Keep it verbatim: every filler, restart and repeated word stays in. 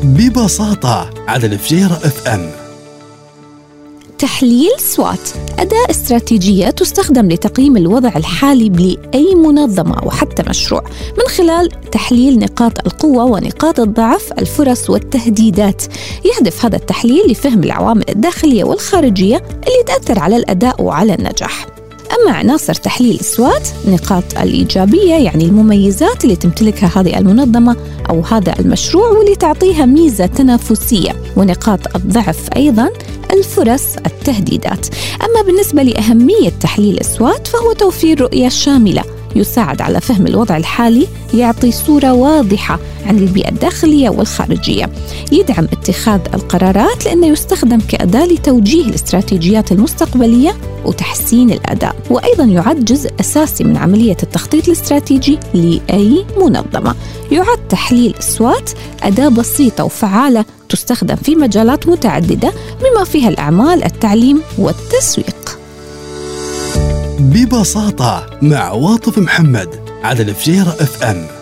ببساطة على الفجيرة اف ام. تحليل سوات أداة استراتيجية تستخدم لتقييم الوضع الحالي لأي منظمة وحتى مشروع من خلال تحليل نقاط القوة ونقاط الضعف، الفرص والتهديدات. يهدف هذا التحليل لفهم العوامل الداخلية والخارجية اللي تأثر على الأداء وعلى النجاح. أما عناصر تحليل السوات، نقاط الإيجابية يعني المميزات اللي تمتلكها هذه المنظمة أو هذا المشروع واللي تعطيها ميزة تنافسية، ونقاط الضعف أيضاً الفرص، التهديدات. أما بالنسبة لأهمية تحليل السوات فهو توفير رؤية شاملة يساعد على فهم الوضع الحالي، يعطي صورة واضحة عن البيئة الداخلية والخارجية، يدعم اتخاذ القرارات لأنه يستخدم كأداة لتوجيه الاستراتيجيات المستقبلية وتحسين الأداء، وأيضاً يعد جزء أساسي من عملية التخطيط الاستراتيجي لأي منظمة. يعد تحليل السوات أداة بسيطة وفعالة تستخدم في مجالات متعددة بما فيها الأعمال، التعليم والتسويق. ببساطة مع واطف محمد على الفجيرة اف ام.